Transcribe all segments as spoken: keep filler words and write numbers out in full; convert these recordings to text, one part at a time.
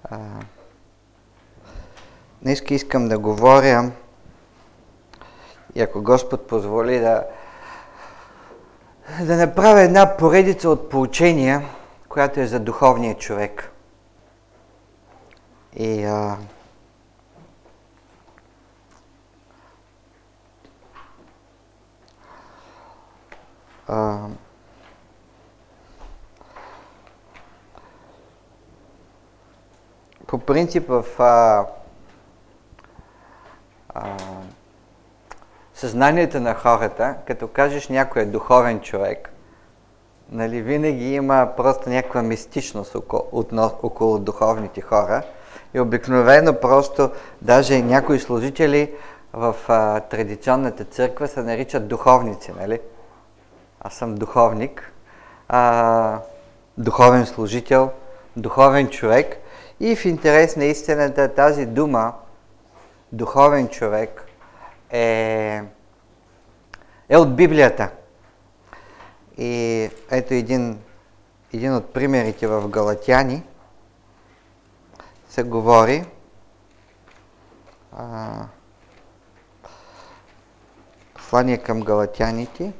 А, днес искам да говоря, и ако Господ позволи, да, да направя една поредица от поучения, която е за духовния човек. И а, а, по принцип в а, а, съзнанието на хората, като кажеш някой е духовен човек, нали, винаги има просто някаква мистичност около, относ, около духовните хора. И обикновено просто даже някои служители в а, традиционната църква се наричат духовници, нали? Аз съм духовник, а, духовен служител, духовен човек. И в интерес на истината тази дума, духовен човек, е, е от Библията. И ето един, един от примерите в Галатяни се говори а, послание към галатяните.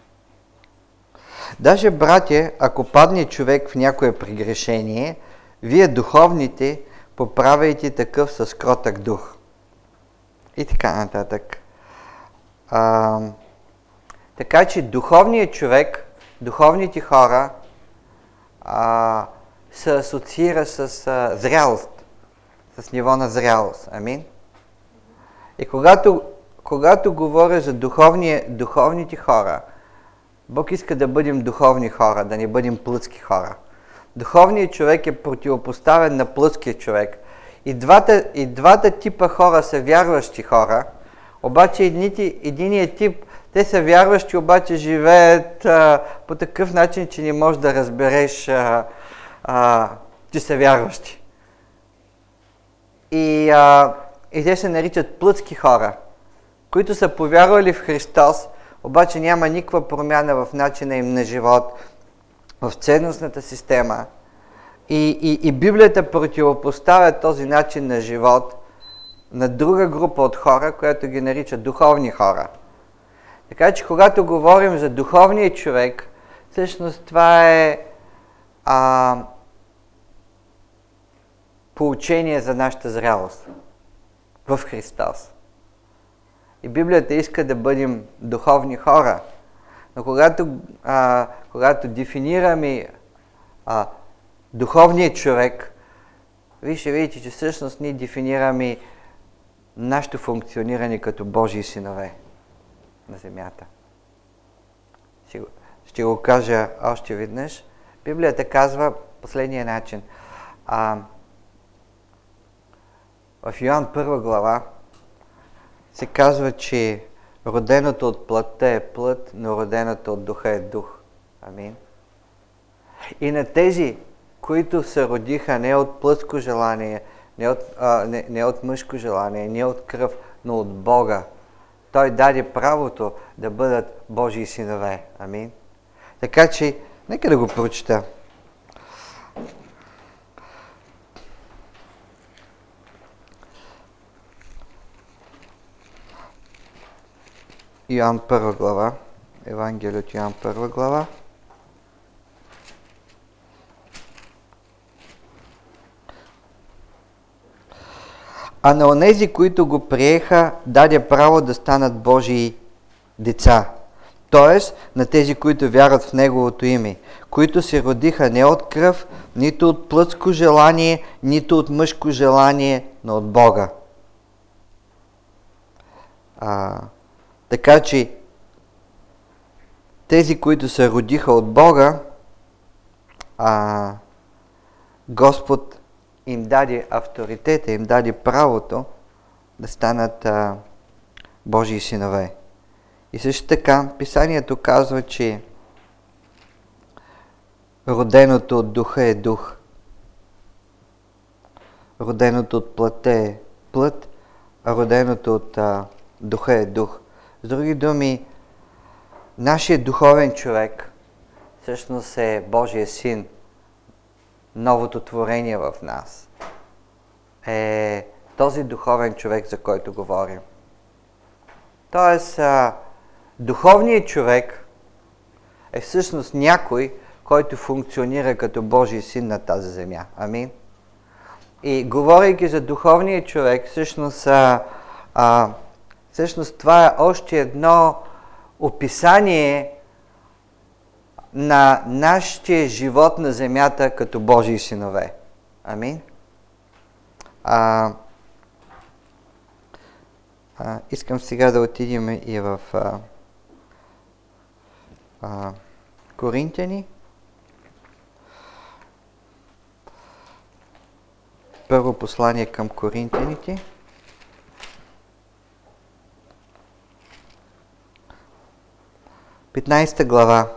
Даже, братя, ако падне човек в някое прегрешение, вие духовните поправяйте такъв с кротък дух. И така нататък. А, така че духовният човек, духовните хора а, се асоциира с а, зрялост, с ниво на зрялост. Амин. И когато, когато говоря за духовния, духовните хора, Бог иска да бъдем духовни хора, да не бъдем плътски хора. Духовният човек е противопоставен на плътския човек. И двата, и двата типа хора са вярващи хора, обаче едните, единият тип, те са вярващи, обаче живеят а, по такъв начин, че не можеш да разбереш, а, а, че са вярващи. И, а, и те се наричат плътски хора, които са повярвали в Христос, обаче няма никаква промяна в начина им на живот, в ценностната система. И, и, и Библията противопоставя този начин на живот на друга група от хора, която ги нарича духовни хора. Така че, когато говорим за духовния човек, всъщност това е а, поучение за нашата зрялост в Христос. И Библията иска да бъдем духовни хора. Но когато, а, когато дефинираме а, духовния човек, вие ще видите, че всъщност ние дефинираме нашето функциониране като Божии синове на земята. Ще, ще го кажа още веднъж. Библията казва последния начин. А, в Йоан първа глава се казва, че роденото от плътта е плът, но роденото от духа е дух. Амин. И на тези, които се родиха не от плътско желание, не от, а, не, не от мъжко желание, не от кръв, но от Бога, Той даде правото да бъдат Божии синове. Амин. Така че, нека да го прочета. Йоан първа глава. Евангелие от Йоан първа глава. А на онези, които го приеха, даде право да станат Божии деца. Тоест, на тези, които вярват в Неговото име, които се родиха не от кръв, нито от плътско желание, нито от мъжко желание, но от Бога. А, така че, тези, които се родиха от Бога, а, Господ им даде авторитета, им даде правото да станат а, Божии синове. И също така, Писанието казва, че роденото от духа е дух. Роденото от плътта е плът, а роденото от а, духа е дух. С други думи, нашият духовен човек всъщност е Божия син, новото творение в нас. е този духовен човек, за който говорим. Тоест, а, духовният човек е всъщност някой, който функционира като Божий син на тази земя. Амин. И говорейки за духовния човек, всъщност, а, а, всъщност това е още едно описание на нашия живот на земята като Божии синове. Амин. А, а, искам сега да отидем и в а, а, Коринтяни. Първо послание към Коринтяните. петнайсета глава.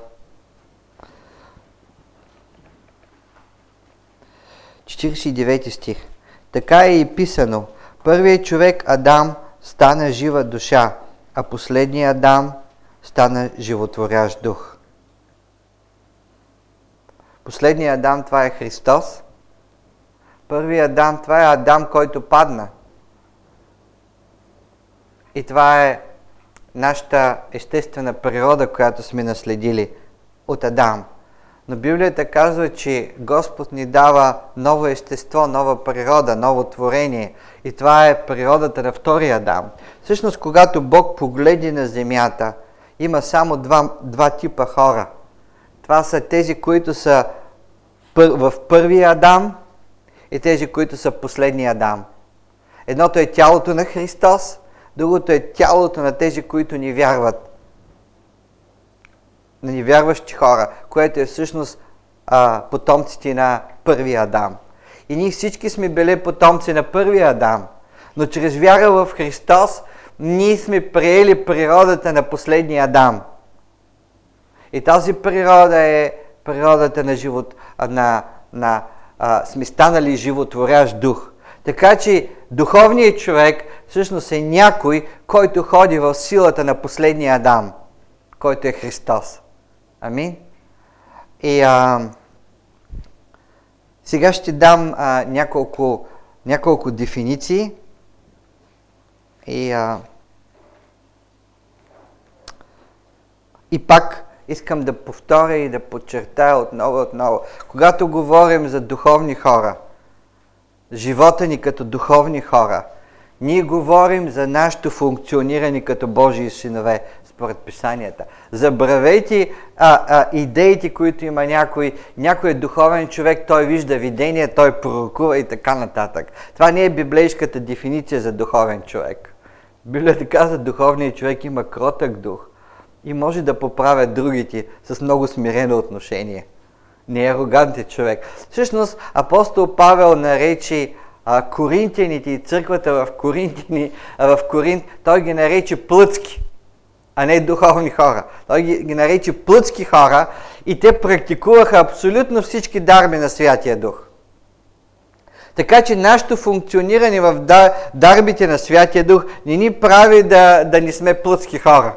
четиридесет и девети стих. Така е и писано. Първият човек Адам стана жива душа, а последният Адам стана животворящ дух. Последният Адам, това е Христос. Първият Адам, това е Адам, който падна. И това е нашата естествена природа, която сме наследили от Адам. Но Библията казва, че Господ ни дава ново естество, нова природа, ново творение. И това е природата на втория Адам. Всъщност, когато Бог погледне на земята, има само два, два типа хора. Това са тези, които са пър, в първия Адам и тези, които са последния Адам. Едното е тялото на Христос, другото е тялото на тези, които ни вярват. На невярващи хора, което е всъщност а, потомците на първия Адам. И ние всички сме били потомци на първия Адам, но чрез вяра в Христос ние сме приели природата на последния Адам. И тази природа е природата на живот, на, на а, сме станали животворящ дух. Така че духовният човек всъщност е някой, който ходи в силата на последния Адам, който е Христос. Амин. И а, сега ще дам а, няколко, няколко дефиниции. И, а, и пак искам да повторя и да подчертая отново отново. Когато говорим за духовни хора, живота ни като духовни хора, ние говорим за нашето функциониране като Божии синове, според Писанията. Забравяйте а, а, идеите, които има някой, някой духовен човек, той вижда видение, той пророкува и така нататък. Това не е библейската дефиниция за духовен човек. Библията казва, духовният човек има кротък дух и може да поправя другите с много смирено отношение. Не е арогантен човек. Всъщност, апостол Павел нарече а, коринтяните и църквата в Коринтини, а в Коринт, той ги нарече плътски, а не духовни хора. Той ги, ги нарече плътски хора и те практикуваха абсолютно всички дарби на Святия Дух. Така че нашето функциониране в дар, дарбите на Святия Дух не ни прави да, да не сме плътски хора.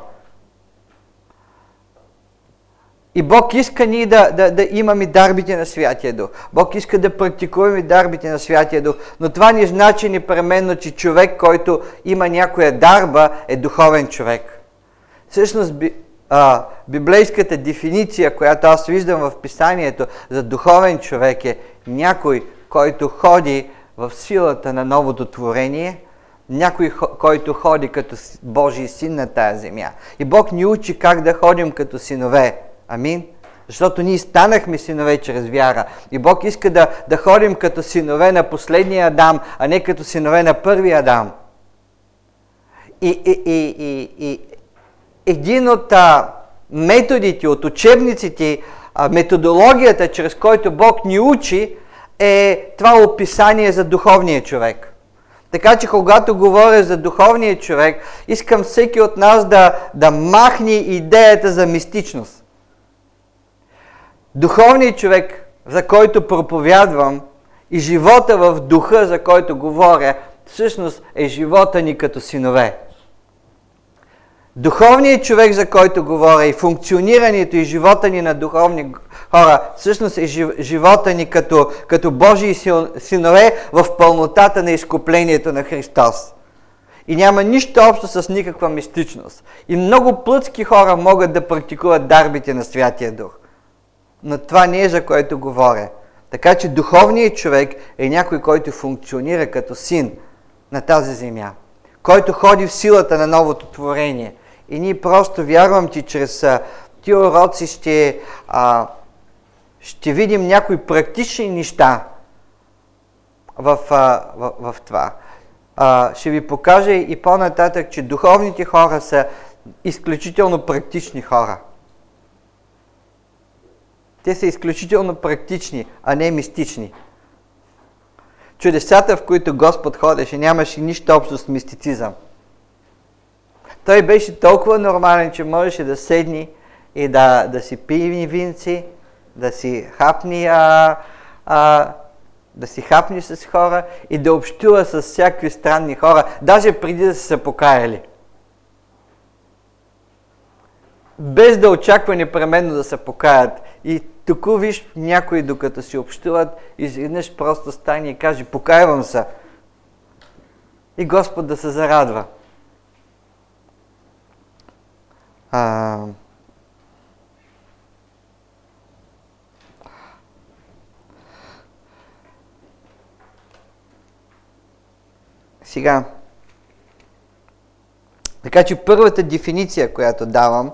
И Бог иска ние да, да, да имаме дарбите на Святия Дух. Бог иска да практикуваме дарбите на Святия Дух. Но това не значи непременно, че човек, който има някоя дарба, е духовен човек. Всъщност, би, а, библейската дефиниция, която аз виждам в Писанието за духовен човек е някой, който ходи в силата на новото творение, някой, който ходи като Божий син на тая земя. И Бог ни учи как да ходим като синове. Амин. Защото ние станахме синове чрез вяра. И Бог иска да, да ходим като синове на последния Адам, а не като синове на първия Адам. И, и, и, и, и един от а, методите, от учебниците, а, методологията, чрез който Бог ни учи, е това описание за духовния човек. Така че, когато говоря за духовния човек, искам всеки от нас да, да махне идеята за мистичност. Духовният човек, за който проповядвам, и живота в духа, за който говоря, всъщност е живота ни като синове. Духовният човек, за който говоря, и функционирането и живота ни на духовни хора, всъщност е живота ни като, като Божии синове в пълнотата на изкуплението на Христос. И няма нищо общо с никаква мистичност. И много плътски хора могат да практикуват дарбите на Святия Дух. Но това не е, за което говоря. Така че духовният човек е някой, който функционира като син на тази земя, който ходи в силата на новото творение. И ние просто вярвам, че чрез а, тия уроци ще, а, ще видим някои практични неща в, а, в, в това. А, ще ви покажа и по-нататък, че духовните хора са изключително практични хора. Те са изключително практични, а не мистични. Чудесата, в които Господ ходеше, нямаше нищо общо с мистицизъм. Той беше толкова нормален, че можеше да седни и да, да си пие винци, да си хапни, а, а, да си хапни с хора и да общува с всякакви странни хора, даже преди да са се покаяли. Без да очаква непременно да се покаят. И тук виж някои, докато си общуват, изведнъж просто стане и каже: покаявам се. И Господ да се зарадва. А... Сега, така че първата дефиниция, която давам,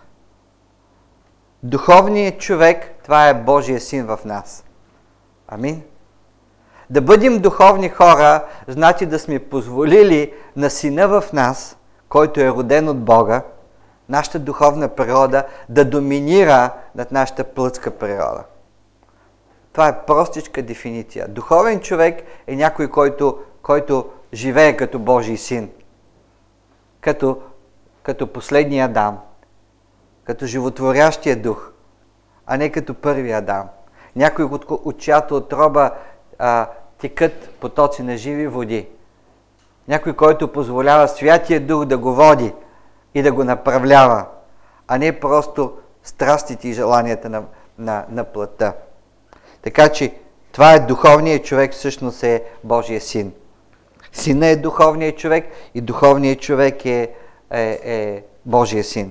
духовният човек, това е Божия син в нас. Амин. Да бъдем духовни хора, значи да сме позволили на сина в нас, който е роден от Бога, нашата духовна природа, да доминира над нашата плътска природа. Това е простичка дефиниция. Духовен човек е някой, който, който живее като Божий син. Като, като последния Адам. Като животворящия дух. А не като първия Адам. Някой, от, от чиято отроба а, текат потоци на живи води. Някой, който позволява Святия Дух да го води и да го направлява, а не просто страстите и желанията на, на, на плътта. Така че това е духовният човек, всъщност е Божия син. Сина е духовният човек и духовният човек е, е, е Божия син.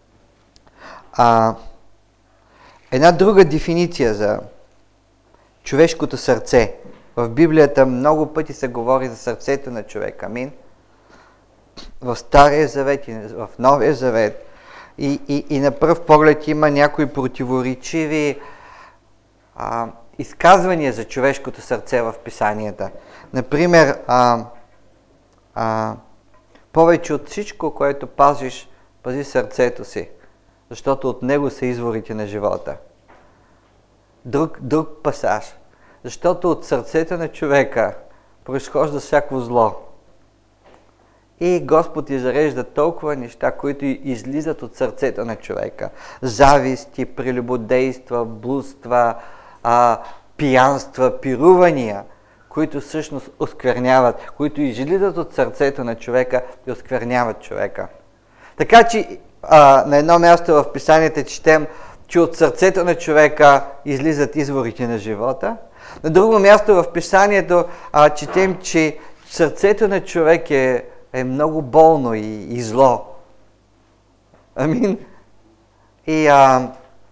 А, една друга дефиниция за човешкото сърце. В Библията много пъти се говори за сърцето на човека. Амин. В Стария завет и в Новия завет. И, и, и на пръв поглед има някои противоречиви а, изказвания за човешкото сърце в Писанията. Например, а, а, повече от всичко, което пазиш, пази сърцето си, защото от него са изворите на живота. Друг, друг пасаж. Защото от сърцето на човека произхожда всяко зло. И Господ изрежда толкова неща, които излизат от сърцето на човека. Зависти, прелюбодейства, блудства, а, пиянства, пирувания, които всъщност оскверняват, които излизат от сърцето на човека и оскверняват човека. Така че а, на едно място в Писанията четем, че от сърцето на човека излизат изворите на живота. На друго място в Писанието а, четем, че сърцето на човек е, е много болно и, и зло. Амин. И а,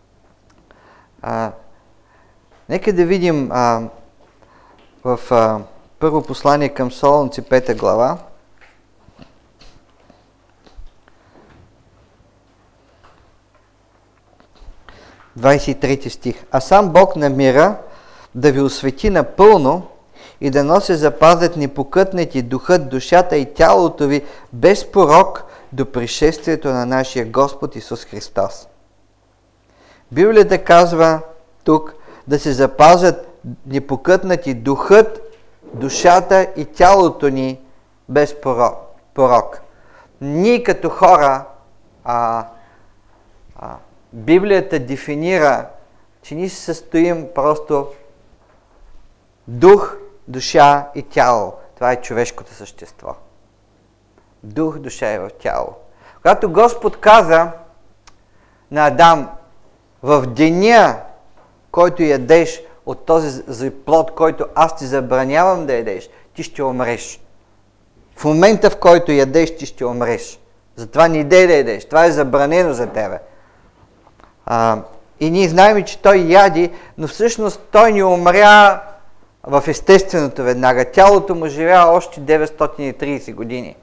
а, нека да видим а, в а, първо послание към Солунци, пета глава. двадесет и трети стих. А сам Бог на мира да ви освети напълно и да носи запазят непокътнати духът, душата и тялото ви без порок до пришествието на нашия Господ Исус Христос. Библията казва тук да се запазят непокътнати духът, душата и тялото ни без порок. Ние като хора, а, а, Библията дефинира, че ние се състоим просто дух, душа и тяло. Това е човешкото същество. Дух, душа и в тяло. Когато Господ каза на Адам, в деня, който ядеш от този плод, който аз ти забранявам да ядеш, ти ще умреш. В момента, в който ядеш, ти ще умреш. Затова не идей да ядеш. Това е забранено за тебе. А, и ние знаем, че той яди, но всъщност той не умря в естественото веднага. Тялото му живя още деветстотин и тридесет години.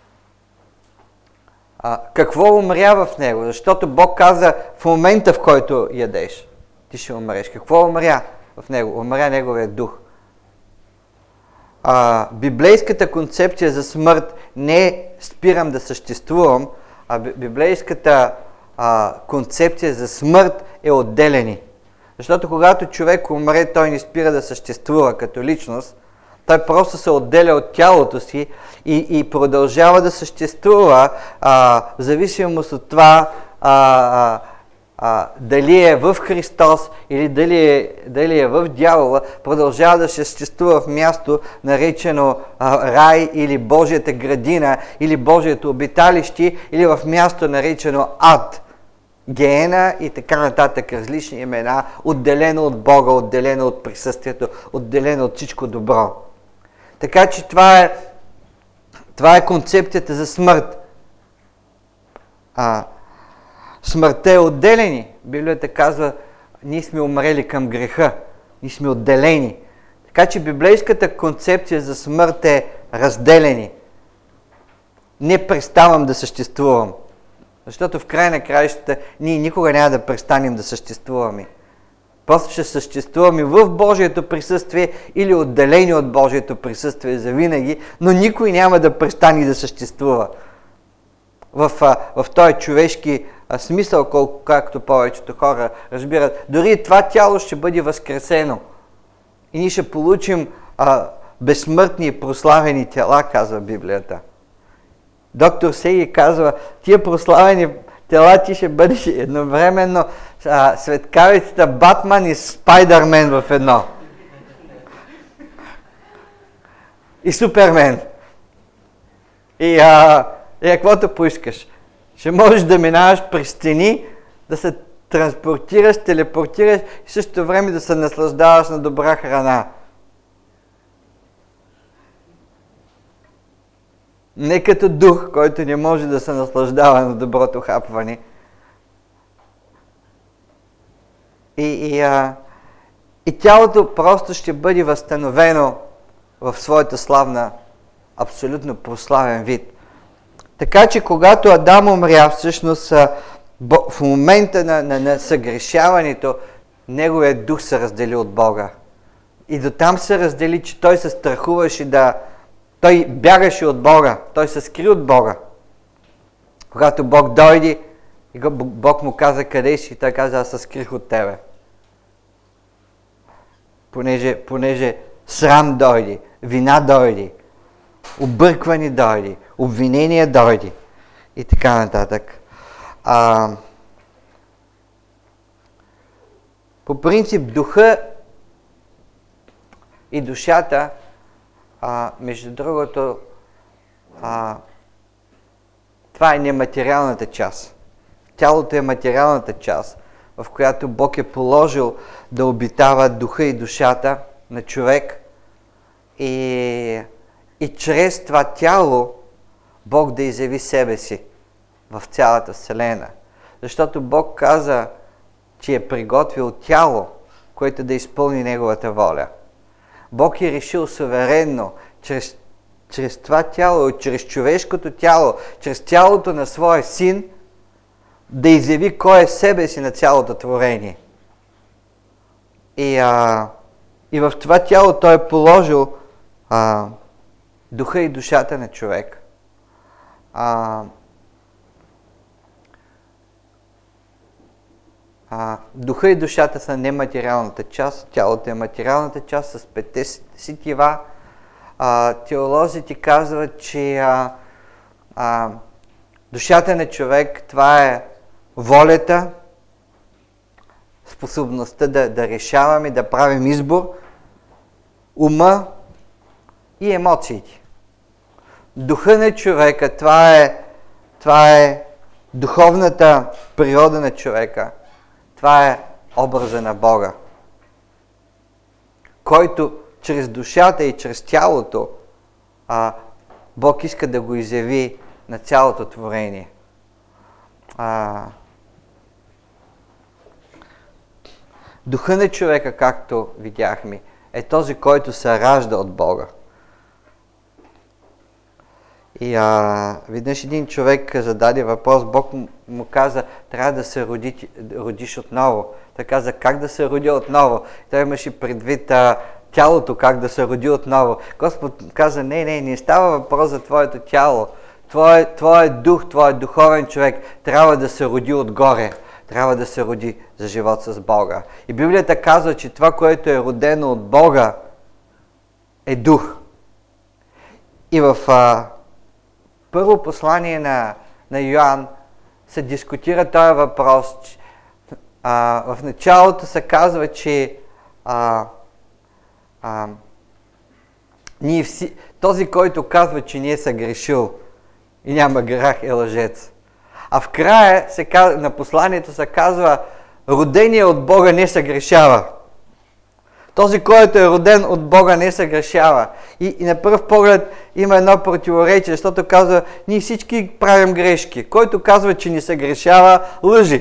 А, какво умря в него? Защото Бог каза, в момента, в който ядеш, ти ще умреш. Какво умря в него? Умря неговия дух. А, библейската концепция за смърт не е спирам да съществувам, а библейската а, концепция за смърт е отделени. Защото когато човек умре, той не спира да съществува като личност, той просто се отделя от тялото си и, и продължава да съществува а, в зависимост от това а, а, а, дали е в Христос или дали е, дали е в дявола, продължава да съществува в място наречено а, рай или Божията градина или Божието обиталище или в място наречено ад, геена и така нататък, различни имена, отделено от Бога, отделено от присъствието, отделено от всичко добро. Така че това е, това е концепцията за смърт. А, смъртта е отделени. Библията казва, ние сме умрели към греха, ние сме отделени. Така че библейската концепция за смърт е разделени. Не преставам да съществувам. Защото в край на краищата ние никога няма да престанем да съществуваме. Просто ще съществуваме в Божието присъствие или отделени от Божието присъствие завинаги, но никой няма да престане да съществува. В, в този човешки смисъл, колко, както повечето хора разбират, дори това тяло ще бъде възкресено. И ние ще получим а, безсмъртни и прославени тела, казва Библията. Доктор Сеги казва, тия прославени тела ти ще бъдеш едновременно а, светкавицата Батман и Спайдърмен в едно. И Супермен. И, а, и каквото поискаш. Ще можеш да минаваш през стени, да се транспортираш, телепортираш и в същото време да се наслаждаваш на добра храна. Не като дух, който не може да се наслаждава на доброто хапване. И, и, а, и тялото просто ще бъде възстановено в своята славна, абсолютно прославен вид. Така че когато Адам умря, всъщност в момента на, на, на съгрешаването, неговият дух се раздели от Бога. И до там се раздели, че той се страхуваше да... Той бягаше от Бога, той се скри от Бога. Когато Бог дойде, и Бог му каза къде си, той каза, аз се скрих от тебе. Понеже, понеже срам дойде, вина дойде, объркване дойде, обвинение дойде и така нататък. А, по принцип, духа и душата, а, между другото, а, това е нематериалната част. Тялото е материалната част, в която Бог е положил да обитава духа и душата на човек и, и чрез това тяло Бог да изяви себе си в цялата вселена. Защото Бог каза, че е приготвил тяло, което да изпълни Неговата воля. Бог е решил суверенно, чрез, чрез това тяло, чрез човешкото тяло, чрез тялото на своя син, да изяви кой е себе си на цялото творение. И, а, и в това тяло той е положил а, духа и душата на човек. А, а, духа и душата са нематериалната част, тялото е материалната част с петте сетива. А, теолозите казват, че а, а, душата на човек, това е волята, способността да, да решаваме, да правим избор, ума и емоциите. Духа на човека, това е, това е духовната природа на човека, това е образа на Бога, който чрез душата и чрез тялото а, Бог иска да го изяви на цялото творение. А, духа на човека, както видяхме, е този, който се ражда от Бога. И а, веднъж един човек зададе въпрос, Бог му каза, трябва да се роди, родиш отново. Той каза, как да се роди отново? Той имаше предвид а, тялото, как да се роди отново. Господ каза, не, не, не става въпрос за твоето тяло. Твоят твое дух, твоят духовен човек трябва да се роди отгоре. Трябва да се роди за живот с Бога. И Библията казва, че това, което е родено от Бога, е дух. И в а, първо послание на, на Йоан се дискутира този въпрос. А, в началото се казва, че а, а, ние вси, този, който казва, че ние са грешил и няма грях, е лъжец. А в края се казва, на посланието се казва, родения от Бога не се грешава. Този, който е роден от Бога, не се грешава. И, и на пръв поглед има едно противоречие, защото казва, ние всички правим грешки. Който казва, че не се грешава, лъжи.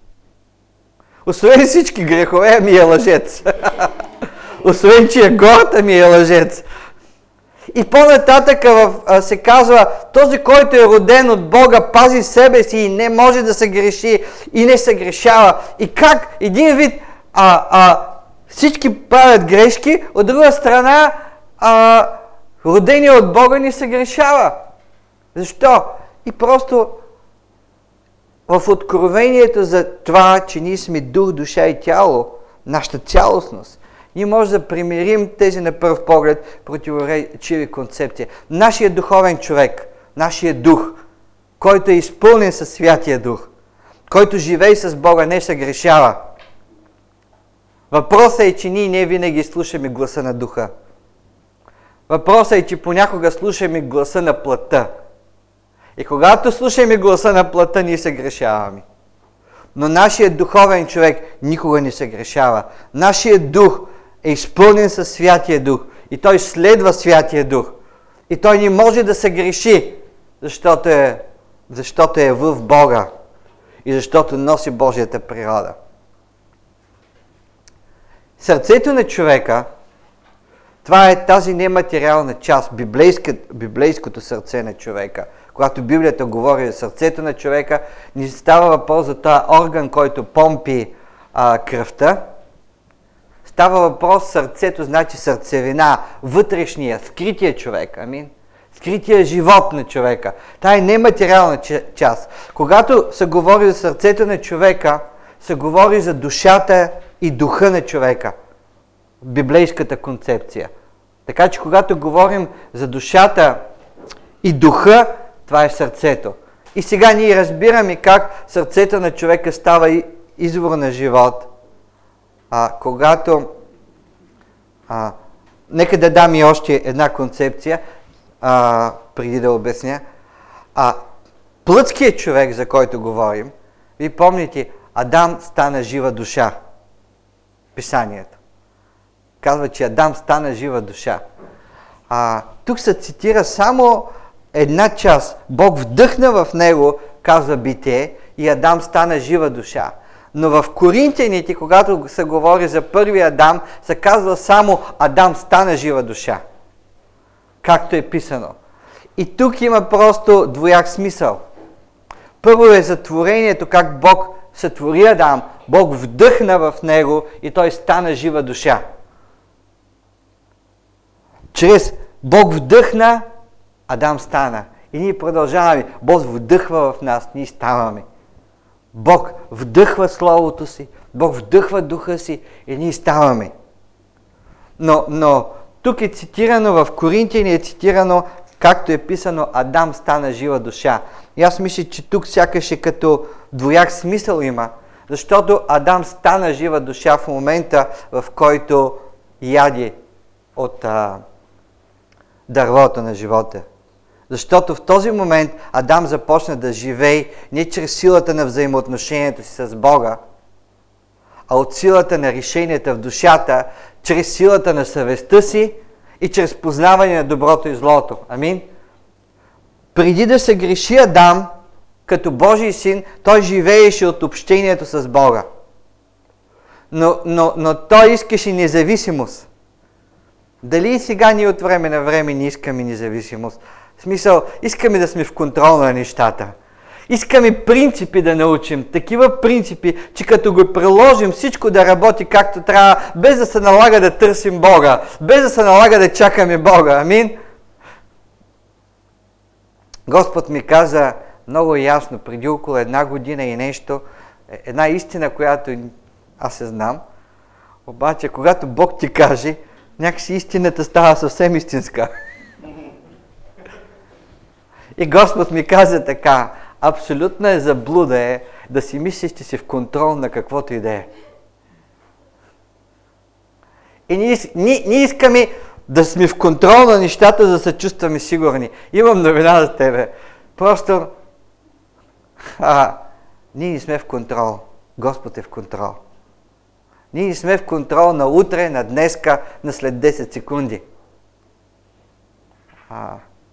Освен всички грехове, ми е лъжец. Освен, че е горта, ми е лъжец. И по-нататък се казва, този, който е роден от Бога, пази себе си и не може да се греши и не се грешава. И как един вид а, а, всички правят грешки, от друга страна а, родения от Бога не се грешава. Защо? И просто в откровението за това, че ние сме дух, душа и тяло, нашата цялостност, ние може да примирим тези на пръв поглед противоречиви концепции. Нашият духовен човек, нашият дух, който е изпълнен със Святия Дух, който живее с Бога, не се грешава. Въпросът е, че ние не винаги слушаме гласа на духа. Въпросът е, че понякога слушаме гласа на плътта. И когато слушаме гласа на плътта, ние се грешаваме. Но нашият духовен човек никога не се грешава. Нашият дух е изпълнен със Святия Дух. И той следва Святия Дух. И той не може да се греши, защото е, защото е в Бога. И защото носи Божията природа. Сърцето на човека, това е тази нематериална част, библейското сърце на човека. Когато Библията говори за сърцето на човека, не става въпрос за този орган, който помпи а, кръвта. Става въпрос сърцето, значи сърцевина, вътрешния, скрития човек. Амин. Скрития живот на човека. Та е нематериална част. Когато се говори за сърцето на човека, се говори за душата и духа на човека. Библейската концепция. Така че когато говорим за душата и духа, това е сърцето. И сега ние разбираме как сърцето на човека става извор на живот. А, когато... А, нека да дам и още една концепция, а, преди да обясня. А, плътският човек, за който говорим, ви помните, Адам стана жива душа. Писанието казва, че Адам стана жива душа. А, тук се цитира само една част. Бог вдъхна в него, казва Битие, и Адам стана жива душа. Но в Коринтяните, когато се говори за първи Адам, се казва само Адам стана жива душа. Както е писано. И тук има просто двояк смисъл. Първо е за творението, как Бог сътвори Адам, Бог вдъхна в него и той стана жива душа. Чрез Бог вдъхна, Адам стана. И ние продължаваме. Бог вдъхва в нас, ние ставаме. Бог вдъхва Словото си, Бог вдъхва Духа си и ние ставаме. Но, но тук е цитирано, в Коринтияни е цитирано, както е писано, Адам стана жива душа. И аз мисля, че тук сякаш е като двояк смисъл има, защото Адам стана жива душа в момента, в който яде от а, дървото на живота. Защото в този момент Адам започна да живее не чрез силата на взаимоотношението си с Бога, а от силата на решенията в душата, чрез силата на съвестта си и чрез познаване на доброто и злото. Амин? Преди да се греши Адам, като Божий син, той живееше от общението с Бога. Но, но, но той искаше независимост. Дали и сега ние от време на време не искаме независимост? В смисъл, искаме да сме в контрол на нещата. Искаме принципи да научим. Такива принципи, че като го приложим, всичко да работи както трябва, без да се налага да търсим Бога, без да се налага да чакаме Бога. Амин? Господ ми каза много ясно, преди около една година и нещо, една истина, която аз се знам, обаче когато Бог ти каже, някакси истината става съвсем истинска. И Господ ми каза така, абсолютна е заблуда е да си мислиш, че си в контрол на каквото и да е. И ние, ние, ние искаме да сме в контрол на нещата, за да се чувстваме сигурни. Имам новина за тебе. Просто а, ние не сме в контрол. Господ е в контрол. Ние не сме в контрол на утре, на днеска, на след десет секунди. А,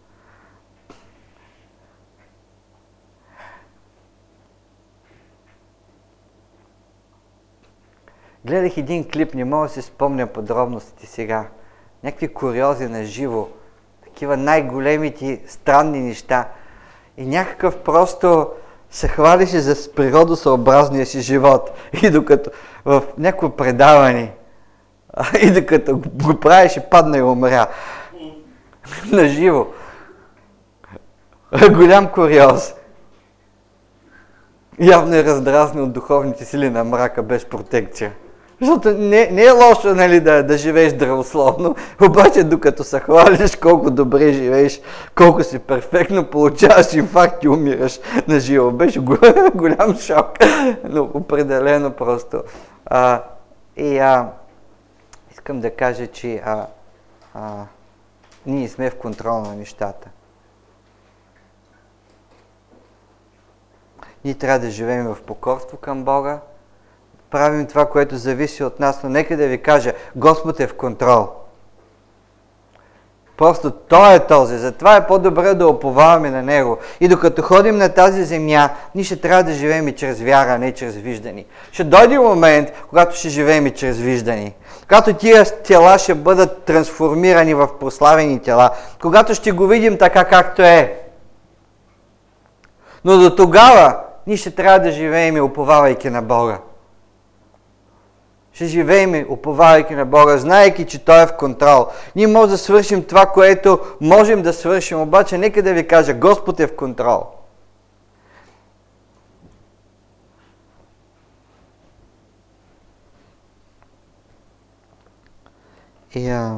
Гледах един клип, не мога да си спомня подробностите сега. Някакви куриози на живо. Такива най-големите странни неща. И някакъв просто се хвалише за природосъобразния си живот. И докато в някакво предаване, и докато го правеше, падна и умря. На живо. Голям куриоз. Явно е раздразнен от духовните сили на мрака без протекция. Защото не, не е лошо, нали, да, да живееш здравословно, обаче докато се хвалиш колко добре живееш, колко си перфектно, получаваш инфаркт и умираш на живо. Беше голям, голям шок, но определено просто. А, и а, искам да кажа, че а, а, ние сме в контрол на нещата. Ние трябва да живеем в покорство към Бога, правим това, което зависи от нас, но нека да ви кажа, Господ е в контрол. Просто Той е този, затова е по-добре да уповаваме на Него. И докато ходим на тази земя, ние ще трябва да живеем и чрез вяра, а не чрез виждани. Ще дойде момент, когато ще живеем и чрез виждани. Когато тия тела ще бъдат трансформирани в прославени тела. Когато ще го видим така, както е. Но до тогава ние ще трябва да живеем и уповавайки на Бога. Ще живеем, уповавайки на Бога, знаейки, че Той е в контрол. Ние можем да свършим това, което можем да свършим, обаче нека да ви кажа, Господ е в контрол. И, а...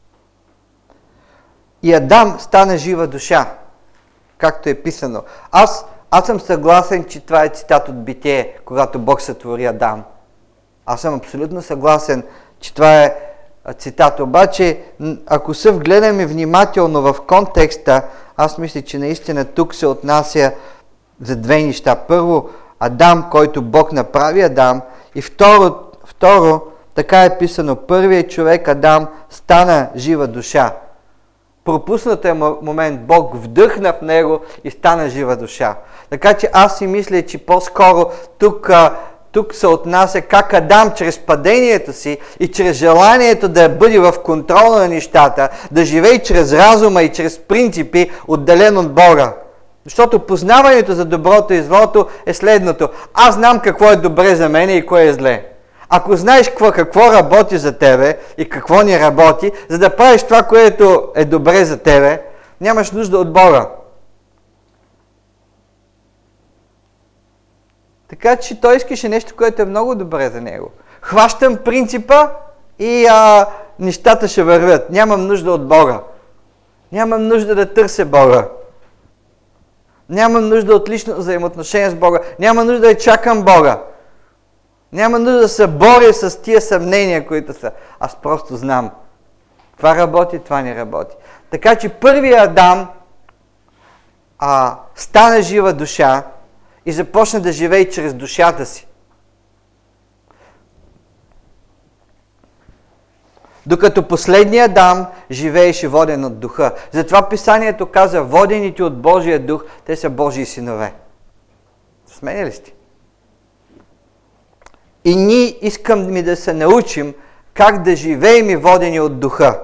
и Адам стана жива душа, както е писано. Аз, аз съм съгласен, че това е цитат от Битие, когато Бог сътвори Адам. Аз съм абсолютно съгласен, че това е цитат. Обаче, ако се вгледаме внимателно в контекста, аз мисля, че наистина тук се отнася за две неща. Първо, Адам, който Бог направи Адам. И второ, второ така е писано, първият човек Адам стана жива душа. Пропуснат е момент, Бог вдъхна в него и стана жива душа. Така че аз си мисля, че по-скоро тук... Тук се отнася как Адам чрез падението си и чрез желанието да бъде в контрол на нещата, да живее чрез разума и чрез принципи, отделен от Бога. Защото познаването за доброто и злото е следното. Аз знам какво е добре за мен и кое е зле. Ако знаеш какво, какво работи за тебе и какво не работи, за да правиш това, което е добре за тебе, нямаш нужда от Бога. Така че той искаше нещо, което е много добре за него. Хващам принципа и а, нещата ще вървят. Нямам нужда от Бога. Нямам нужда да търся Бога. Нямам нужда от лично взаимоотношение с Бога. Нямам нужда да чакам Бога. Няма нужда да се боря с тия съмнения, които са. Аз просто знам. Това работи, това не работи. Така че първият Адам а, стана жива душа и започна да живее чрез душата си. Докато последният Адам живееше воден от духа. Затова писанието каза, водените от Божия дух, те са Божии синове. Сменя ли сте? И ние искам ми да се научим как да живеем и водени от духа.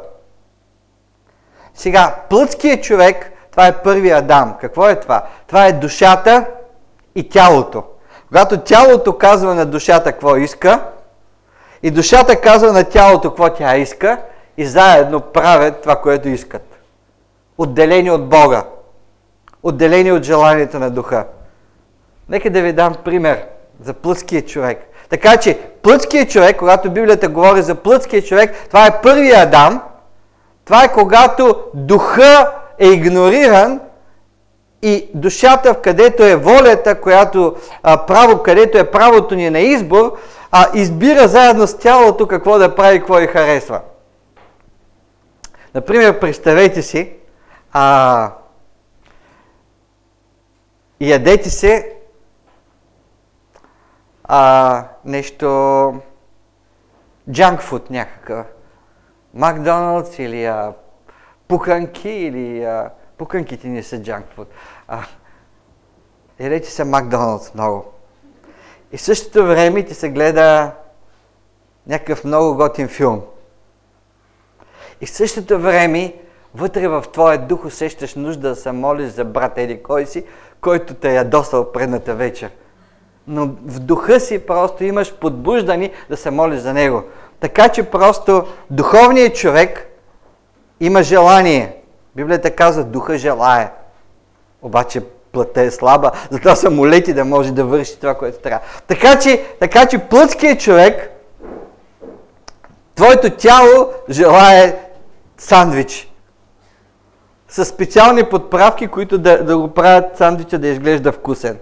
Сега, плътският човек, това е първият Адам. Какво е това? Това е душата и тялото. Когато тялото казва на душата какво иска, и душата казва на тялото какво тя иска, и заедно правят това, което искат. Отделени от Бога. Отделени от желанието на духа. Нека да ви дам пример за плътския човек. Така че, плътският човек, когато Библията говори за плътския човек, това е първият Адам. Това е когато духа е игнориран и душата, където е волята, която, а, право, където е правото ни на избор, а, избира заедно с тялото какво да прави, какво й харесва. Например, представете си, а, ядете се а, нещо junk food някакъв. Макдоналдс или а, пуканки или а, пуканките не са junk food. А, ядете се Макдоналдс много. И в същото време ти се гледа някакъв много готин филм. И в същото време вътре в твоя дух усещаш нужда да се молиш за брат еди кой си, който те е ядосал предната вечер. Но в духа си просто имаш подбуждане да се молиш за него. Така че просто духовният човек има желание. Библията казва, духа желае. Обаче плътта е слаба, затова са молети да може да върши това, което трябва. Така че, така че плътският човек, твоето тяло желае сандвич. С специални подправки, които да, да го правят сандвича да изглежда вкусен.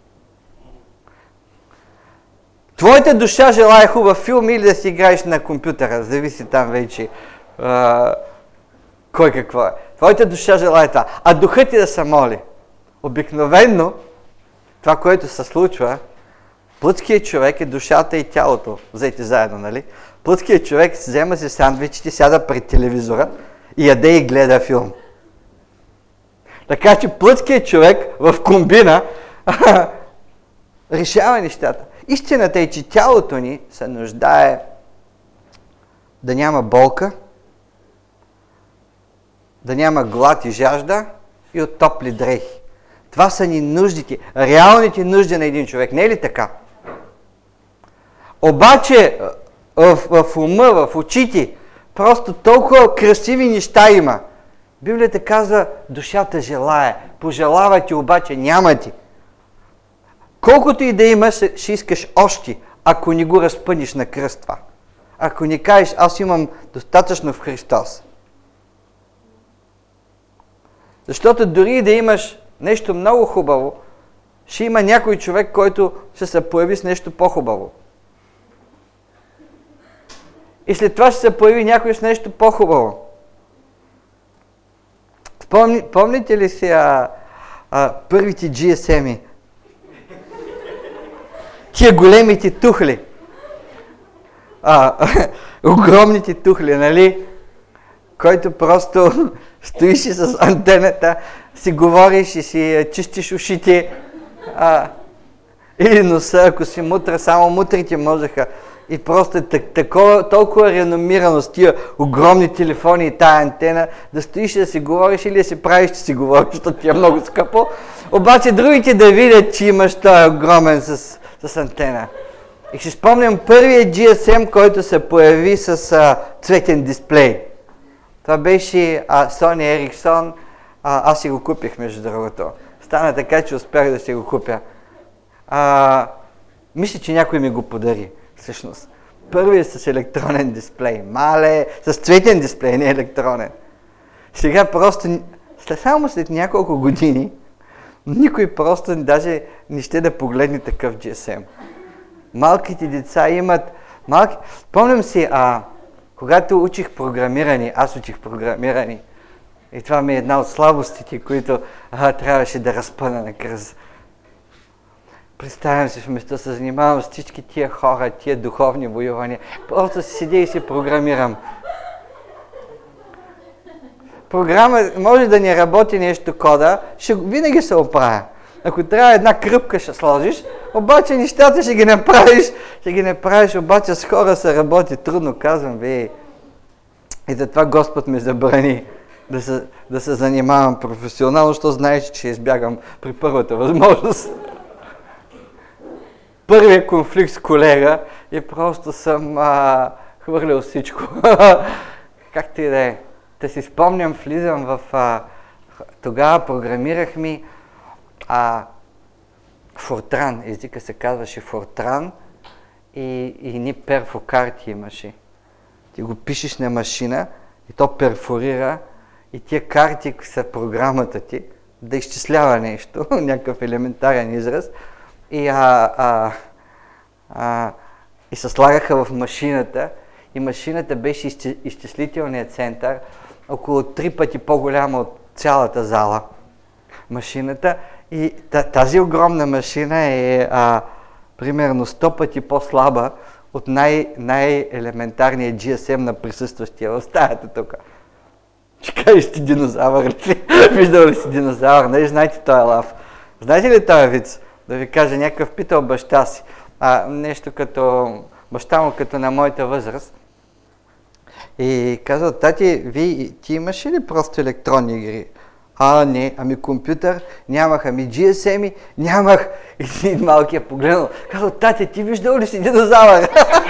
Твоята душа желае хубав филм или да си играеш на компютъра. Зависи там вече а, кой какво е. Твоята душа желае това. А духът ти да се моли. Обикновенно това, което се случва, плътският човек е душата и тялото. Взете заедно, нали? Плътският човек взема си сандвичите, сяда пред телевизора и яде и гледа филм. Така че плътският човек в комбина решава нещата. Истината е, че тялото ни се нуждае да няма болка, да няма глад и жажда и от топли дрехи. Това са ни нуждите, реалните нужди на един човек. Не е ли така? Обаче в, в ума, в очите, просто толкова красиви неща има. Библията казва, душата желае, пожелава ти, обаче няма ти. Колкото и да имаш, ще искаш още, ако не го разпъниш на кръст това. Ако не кажеш, аз имам достатъчно в Христос. Защото дори да имаш нещо много хубаво, ще има някой човек, който ще се появи с нещо по-хубаво. И след това ще се появи някой с нещо по-хубаво. Помни, помните ли си а, а, първите джи ес ем-и? Тия големите тухли. А, огромните тухли, нали? Който просто стоиш и с антената, си говориш и си чистиш ушите. А, или носа, ако си мутра, само мутрите можеха. И просто е такова, толкова реномирано с тия огромни телефони и тая антена, да стоиш и да си говориш или да си правиш, че си говориш, защото ти е много скъпо. Обаче другите да видят, че имаш този огромен с, с антена. И ще спомням първият джи ес ем, който се появи с а, цветен дисплей. Това беше а, Sony Ericsson. А, аз си го купих, между другото. Стана така, че успях да си го купя. А, мисля, че някой ми го подари. Всъщност. Първият с електронен дисплей. Мале, с цветен дисплей, не електронен. Сега просто, след, само след няколко години, никой просто даже не ще да погледне такъв джи ес ем. Малките деца имат... Малки... Помням си, а, когато учих програмиране, аз учих програмиране, И това ми е една от слабостите, които а, трябваше да разпъна на кръст. Представям си, вместо се занимавам с всички тия хора, тия духовни воювания, просто си седя и си програмирам. Програма може да не работи нещо кода, ще, винаги се оправя. Ако трябва една кръпка ще сложиш, обаче нещата ще ги направиш, ще ги направиш, обаче с хора се работи трудно, казвам ви. И затова Господ ме забрани да се, да се занимавам професионално, защото знаеш, че избягам при първата възможност. Първият конфликт с колега и просто съм а, хвърлял всичко. Както и да е. Да си спомням, влизам в... А, тогава програмирах ми а, Fortran, езика се казваше Fortran и, и ни перфокарти имаше. Ти го пишеш на машина и то перфорира и тия карти са програмата ти да изчислява нещо, някакъв елементарен израз и, а, а, а, и се слагаха в машината и машината беше изчислителният център, около три пъти по-голяма от цялата зала. Машината и тази огромна машина е а, примерно сто пъти по-слаба от най- най-елементарния джи ес ем на присъстващия в стаята тук. Ще кажеш ти динозавър ли си? Виждал ли си динозавър? Не знаете този лав. Знаете ли този виц? Да ви кажа, някакъв питал баща си. А, нещо като баща му като на моята възраст. И казал, тати, ви, ти имаш ли просто електронни игри? А, не, ами компютър, нямах, ами джи ес ем-и, нямах. И един малкият погледнал. Казал, тати, ти виждал ли си динозавър?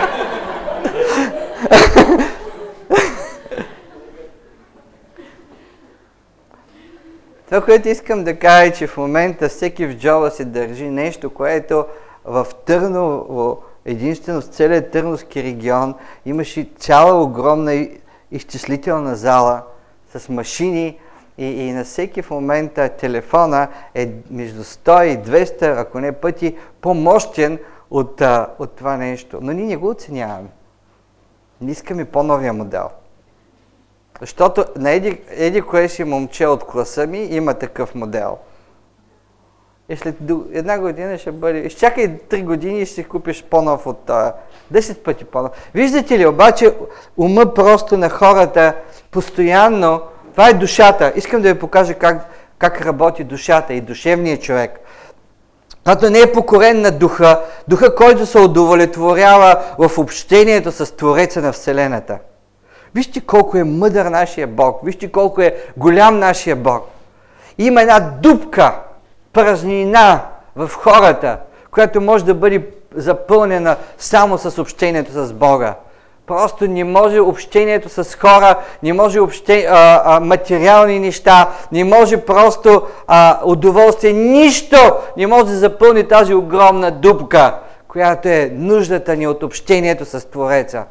Това, което искам да кажа е, че в момента всеки в джоба си държи нещо, което в Търново, единствено в целият Търновски регион, имаше цяла огромна изчислителна зала с машини и, и на всеки в момента телефона е между сто и двеста, ако не пъти, по-мощен от, а, от това нещо. Но ние не го оценяваме. Не искаме по-новия модел. Защото на еди, еди кое си момче от класа ми има такъв модел. И след една година ще бъде... Изчакай три години и ще си купиш по-нов от това. десет пъти по-нов. Виждате ли, обаче ума просто на хората постоянно... Това е душата. Искам да ви покажа как, как работи душата и душевният човек. Когато не е покорен на духа, духа, който се удовлетворява в общението с Твореца на Вселената. Вижте колко е мъдър нашия Бог, вижте колко е голям нашия Бог. Има една дупка, празнина в хората, която може да бъде запълнена само с общението с Бога. Просто не може общението с хора, не може обще, а, а, материални неща, не може просто а, удоволствие, нищо не може да запълни тази огромна дупка, която е нуждата ни от общението с Твореца.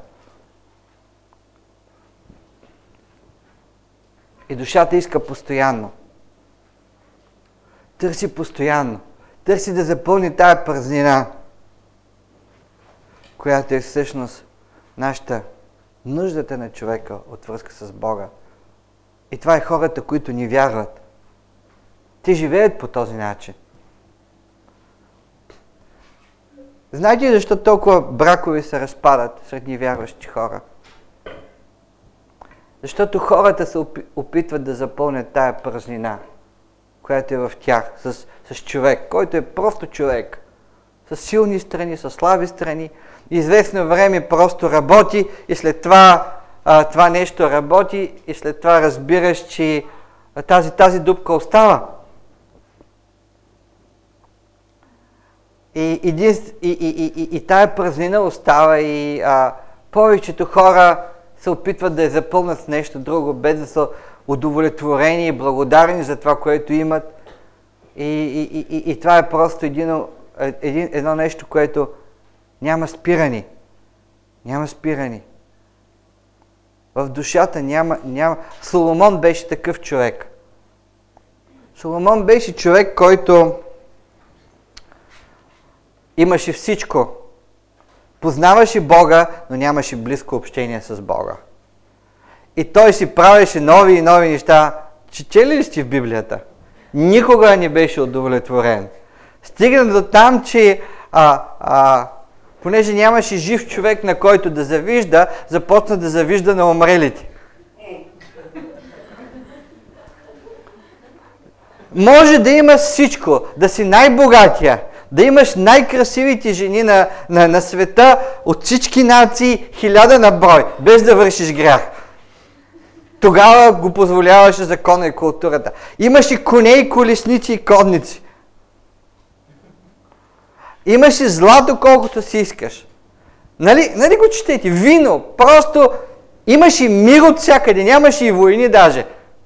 И душата иска постоянно. Търси постоянно. Търси да запълни тая празнина, която е всъщност нашата нуждата на човека от връзка с Бога. И това е хората, които ни вярват. Те живеят по този начин. Знаете ли защо толкова бракове се разпадат сред невярващи хора? Защото хората се опитват да запълнят тая празнина, която е в тях, с, с човек, който е просто човек, с силни страни, с слаби страни. Известно време просто работи и след това а, това нещо работи и след това разбираш, че тази, тази дупка остава. И, и, и, и, и, и тая празнина остава и а, повечето хора се опитват да я запълнят с нещо друго, без да са удовлетворени и благодарни за това, което имат. И, и, и, и, и това е просто един, един, едно нещо, което няма спирани. Няма спирани. В душата няма, няма... Соломон беше такъв човек. Соломон беше човек, който имаше всичко. Познаваше Бога, но нямаше близко общение с Бога. И той си правеше нови и нови неща, Чели ли сте в Библията? Никога не беше удовлетворен. Стигна до там, че а, а, понеже нямаше жив човек, на който да завижда, започна да завижда на умрелите. Може да имаш всичко, да си най-богатия, да имаш най-красивите жени на, на, на света от всички нации, хиляда на брой, без да вършиш грях. Тогава го позволяваше закона и културата. Имаше коне и колесници и конници. Имаше злато колкото си искаш. Нали, нали го четете? Вино. Просто имаше мир от всякъде. Нямаше и войни даже.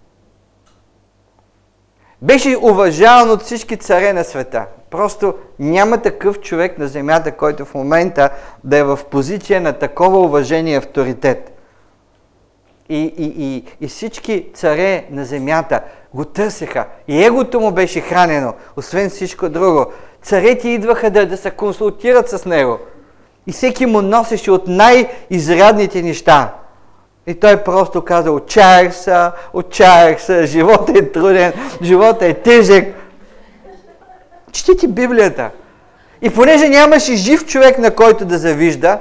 Беше уважаван от всички царе на света. Просто няма такъв човек на земята, който в момента да е в позиция на такова уважение и авторитет. И, и, и, и всички царе на земята го търсеха. И егото му беше хранено, освен всичко друго. Царете идваха да, да се консултират с него. И всеки му носеше от най-изрядните неща. И той просто каза: отчаях се, отчаях се, животът е труден, животът е тежък. Четите Библията. И понеже нямаше жив човек, на който да завижда,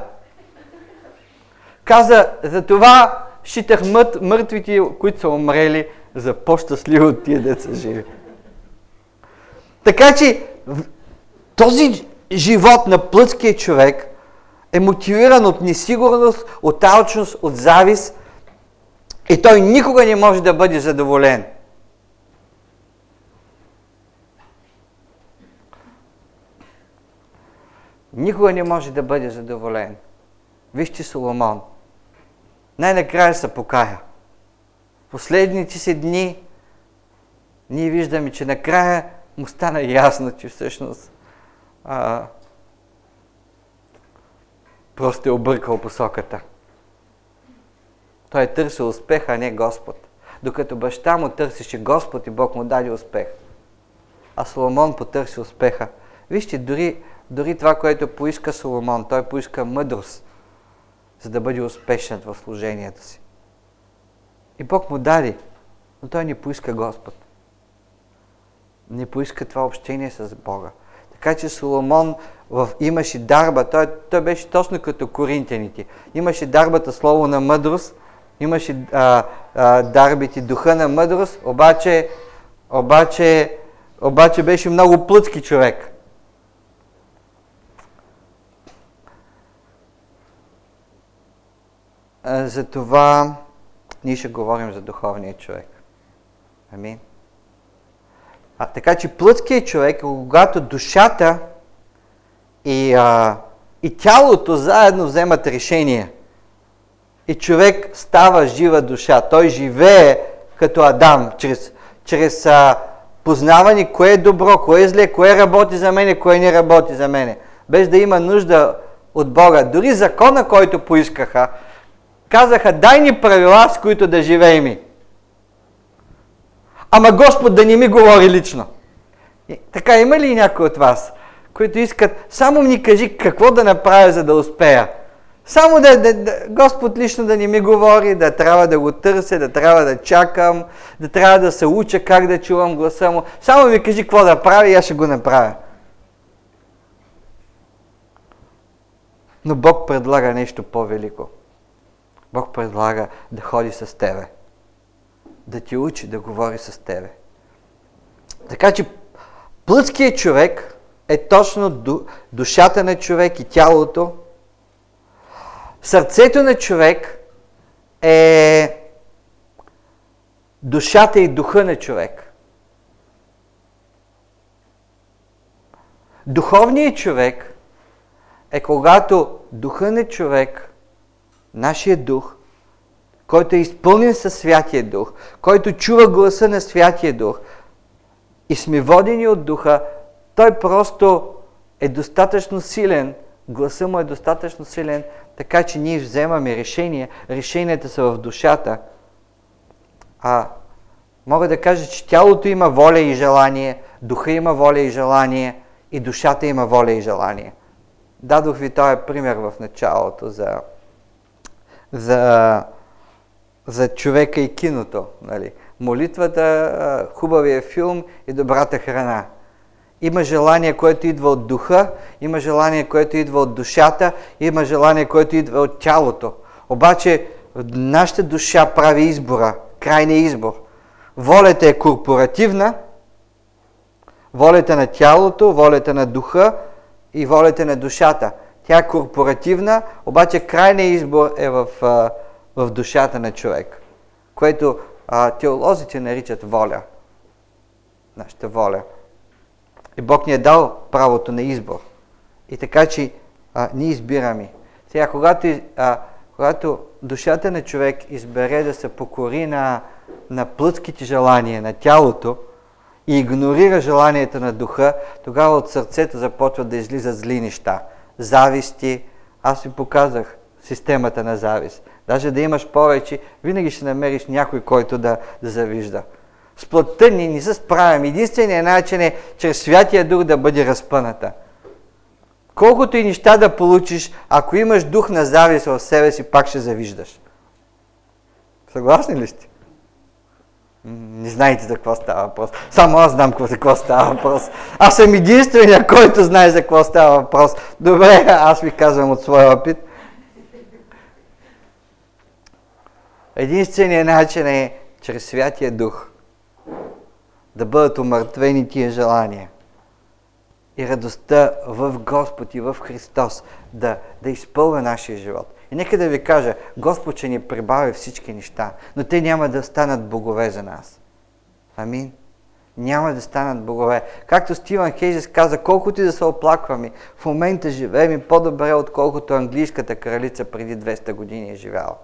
каза: за това считах мъртвите, които са умрели, за по-щастливи от тия деца живи. Така че този живот на плътския човек е мотивиран от несигурност, от алчност, от завист и той никога не може да бъде задоволен. Никога не може да бъде задоволен. Вижте Соломон. Най-накрая се покая. Последните си дни ние виждаме, че накрая му стана ясно, че всъщност а, просто е объркал посоката. Той е търсил успеха, а не Господ. Докато баща му търсеше Господ и Бог му даде успех. А Соломон потърси успеха. Вижте, дори, дори това, което поиска Соломон, той поиска мъдрост, за да бъде успешен в служението си. И Бог му даде, но той не поиска Господ. Не поиска това общение с Бога. Така че Соломон в, имаше дарба, той, той беше точно като коринтяните. Имаше дарбата слово на мъдрост, имаше а, а, дарбите духа на мъдрост, обаче, обаче, обаче беше много плътски човек. А, затова ние ще говорим за духовния човек. Амин. А, така че плътският човек, когато душата и, а, и тялото заедно вземат решение и човек става жива душа, той живее като Адам, чрез, чрез а, познаване кое е добро, кое е зле, кое работи за мене, кое не работи за мене, без да има нужда от Бога. Дори закона, който поискаха, казаха: дай ни правила, с които да живеем. Ама Господ да не ми говори лично. И, така, има ли някой от вас, които искат: само ми кажи какво да направя, за да успея? Само да, да, да Господ лично да не ми говори, да трябва да го търся, да трябва да чакам, да трябва да се уча как да чувам гласа му. Само ми кажи какво да правя и аз ще го направя. Но Бог предлага нещо по-велико. Бог предлага да ходи с тебе. Да ти учи да говори с тебе. Така че плътският човек е точно душата на човек и тялото. Сърцето на човек е душата и духа на човек. Духовният човек е когато духа на човек, нашия дух, който е изпълнен със Святия Дух, който чува гласа на Святия Дух и сме водени от Духа, той просто е достатъчно силен, гласа му е достатъчно силен, така че ние вземаме решения, решенията са в душата. А мога да кажа, че тялото има воля и желание, духа има воля и желание и душата има воля и желание. Дадох ви този пример в началото за, за, за човека и киното. Нали? молитвата, хубавия филм и добрата храна. Има желание, което идва от духа, има желание, което идва от душата, има желание, което идва от тялото. Обаче нашата душа прави избора, крайния избор. Волята е корпоративна, волята на тялото, волята на духа и волята на душата. Тя е корпоративна, обаче крайният избор е в, в душата на човек, което а, теолозите наричат воля. Нашата воля. И Бог ни е дал правото на избор. И така, че а, ние избираме. Сега, когато, а, когато душата на човек избере да се покори на, на плътските желания, на тялото, и игнорира желанието на духа, тогава от сърцето започват да излизат зли неща. Зависти. Аз ви показах системата на завист. Даже да имаш повече, винаги ще намериш някой, който да, да завижда. С плътта ни не се справим. Единственият начин е чрез Святия Дух да бъде разпъната. Колкото и неща да получиш, ако имаш дух на завист в себе си, пак ще завиждаш. Съгласни ли сте? Не знаете за какво става въпрос. Само аз знам за какво става въпрос. Аз съм единственият, който знае за какво става въпрос. Добре, аз ви казвам от своя опит. Единственият начин е чрез Святия Дух да бъдат умъртвени тия желания. И радостта в Господ и в Христос да, да изпълва нашия живот. И нека да ви кажа, Господ ще ни прибави всички неща, но те няма да станат богове за нас. Амин. Няма да станат богове. Както Стивън Хейджес каза, колкото и да се оплакваме, в момента живеем и по-добре, отколкото английската кралица преди двеста години е живяла.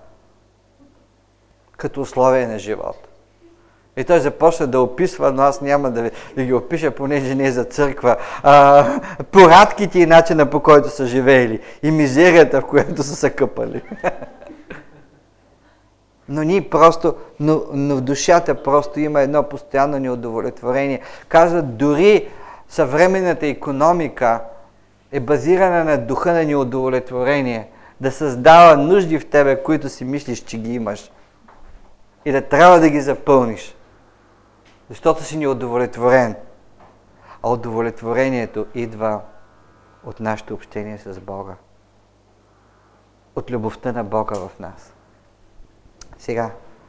Като условие на живота. И той започна да описва, но аз няма да, ви, да ги опиша, понеже не е за църква, а, порадките и начина, по който са живеели и мизерията, в която са се къпали. Но ние просто, но, но в душата просто има едно постоянно неудовлетворение. Казват, дори съвременната икономика е базирана на духа на неудовлетворение, да създава нужди в тебе, които си мислиш, че ги имаш. И да трябва да ги запълниш. Защото си неудовлетворен. А удовлетворението идва от нашето общение с Бога. От любовта на Бога в нас. Сега.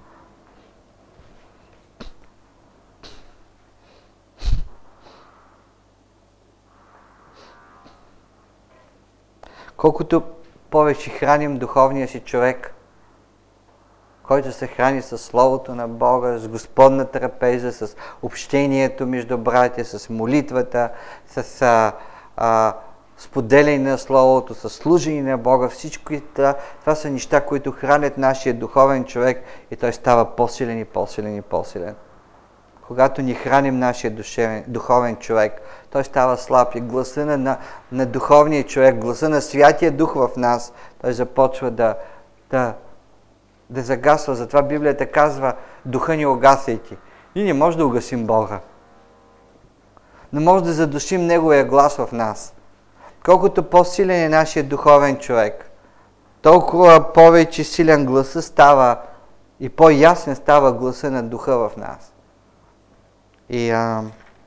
Колкото повече храним духовния си човек, който се храни с Словото на Бога, с Господна трапеза, с общението между братя, с молитвата, с а, а, споделяне на Словото, с служение на Бога, всичко това, това са неща, които хранят нашия духовен човек и той става по-силен и по-силен и по-силен. Когато ни храним нашия душевен, духовен човек, той става слаб и гласа на, на, на духовния човек, гласа на Святия Дух в нас, той започва да, да да загасва. Затова Библията казва, духа ни угасяйте. Ние не може да угасим Бога. Не може да задушим Неговия глас в нас. Колкото по-силен е нашия духовен човек, толкова повече силен гласа става и по-ясен става гласа на духа в нас. И а...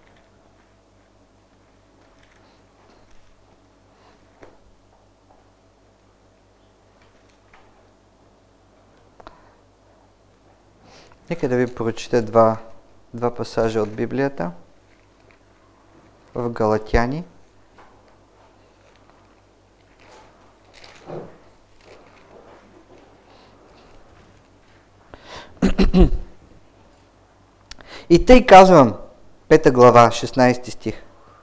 Нека да ви прочета два, два пасажа от Библията в Галатяни. И тъй казвам, пета глава, шестнайсети стих.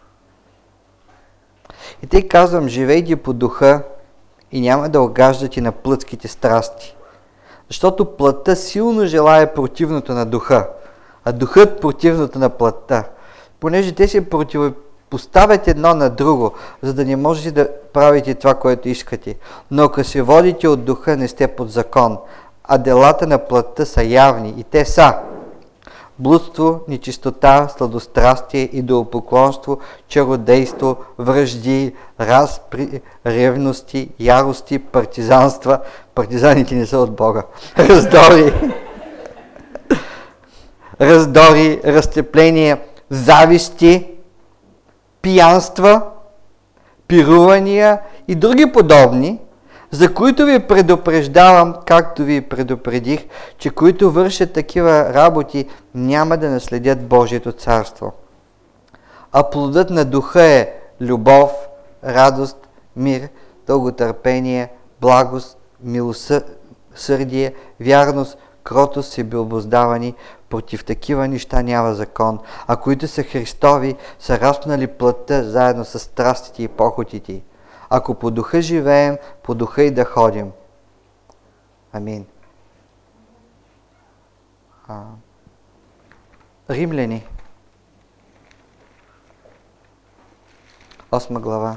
И тъй казвам, живейте по духа и няма да огаждате на плътските страсти. Защото плътта силно желае противното на духа, а духът противното на плътта. Понеже те се противопоставят едно на друго, за да не можете да правите това, което искате. Но ако се водите от духа, не сте под закон, а делата на плътта са явни и те са блудство, нечистота, сладострастие, идолопоклонство, чародейство, вражди, разпри, ревности, ярости, партизанства. Партизаните не са от Бога. Раздори. раздори, разцепления, зависти, пиянства, пирувания и други подобни, за които ви предупреждавам, както ви предупредих, че които вършат такива работи, няма да наследят Божието царство. А плодът на духа е любов, радост, мир, дълготърпение, благост, милосърдие, вярност, кротост, себеобуздаване. Против такива неща няма закон, а които са Христови, са разпнали плътта заедно с страстите и похотите. Ако по духа живеем, по духа и да ходим. Амин. А, Римляни, осма глава.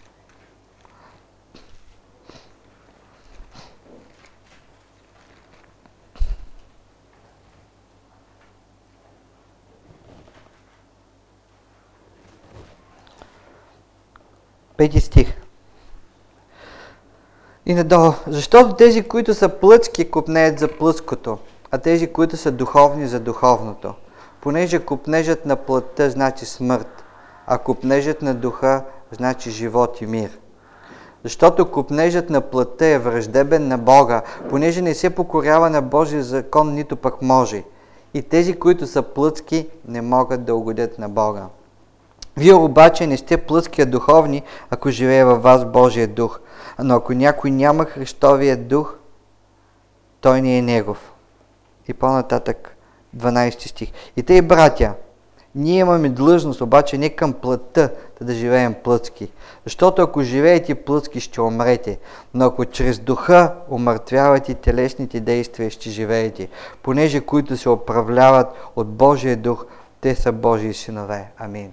Пети стих. И надолу. Защото тези, които са плътски, копнеят за плътското, а тези, които са духовни, за духовното. Понеже копнежът на плътта значи смърт, а копнежът на духа значи живот и мир. Защото копнежът на плътта е враждебен на Бога, понеже не се покорява на Божия закон, нито пък може. И тези, които са плътски, не могат да угодят на Бога. Вие обаче не сте плътски, а духовни, ако живее във вас Божия дух. Но ако някой няма Христовия дух, той не е негов. И по-нататък, дванайсти стих. И тъй, братя, ние имаме длъжност, обаче не към плътта, да живеем плътски. Защото ако живеете плътски, ще умрете. Но ако чрез духа умъртвявате телесните действия, ще живеете. Понеже които се управляват от Божия дух, те са Божии синове. Амин.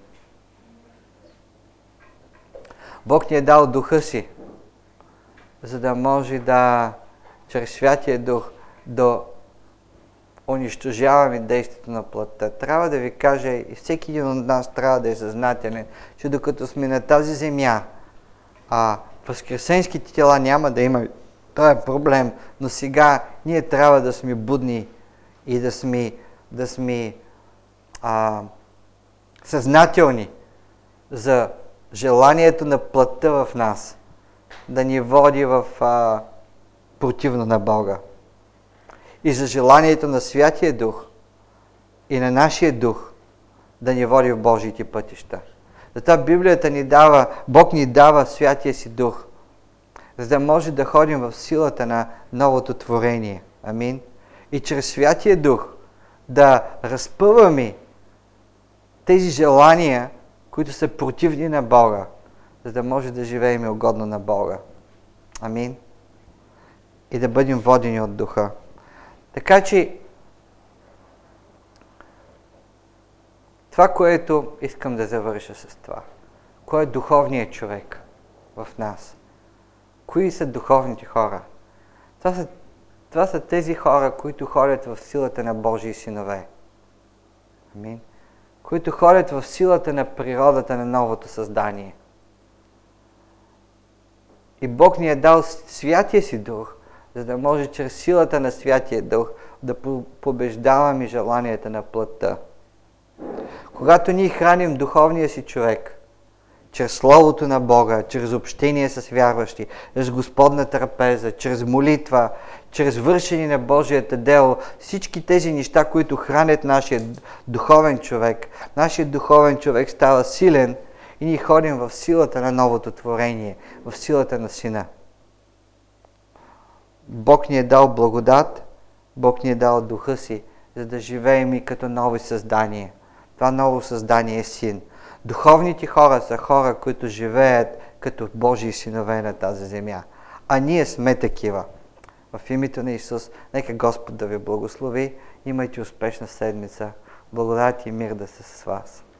Бог ни е дал духа си, за да може да, чрез Святия Дух, да унищожаваме действието на плътта. Трябва да ви кажа, и всеки един от нас трябва да е съзнателен, че докато сме на тази земя, а възкресенските тела няма да има този проблем, но сега ние трябва да сме будни и да сме, да сме а, съзнателни за желанието на плътта в нас да ни води в а, противно на Бога. И за желанието на Святия Дух и на нашия дух да ни води в Божиите пътища. Затова Библията ни дава, Бог ни дава Святия си Дух, за да може да ходим в силата на новото творение. Амин. И чрез Святия Дух да разпъваме тези желания, които са противни на Бога, за да може да живеем угодно на Бога. Амин. И да бъдем водени от Духа. Така че, това, което искам да завърша с това, кой е духовният човек в нас? Кои са духовните хора? Това са, това са тези хора, които ходят в силата на Божии синове. Амин. Които ходят в силата на природата на новото създание. И Бог ни е дал Святия си Дух, за да може чрез силата на Святия Дух да побеждаваме желанията на плътта. Когато ние храним духовния си човек, чрез Словото на Бога, чрез общение с вярващи, чрез Господна трапеза, чрез молитва, чрез вършене на Божията дело, всички тези неща, които хранят нашия духовен човек, нашия духовен човек става силен и ние ходим в силата на новото творение, в силата на Сина. Бог ни е дал благодат, Бог ни е дал духа си, за да живеем и като нови създания. Това ново създание е Син. Духовните хора са хора, които живеят като Божии синове на тази земя. А ние сме такива. В името на Исус, нека Господ да ви благослови. Имайте успешна седмица. Благодат и мир да са с вас.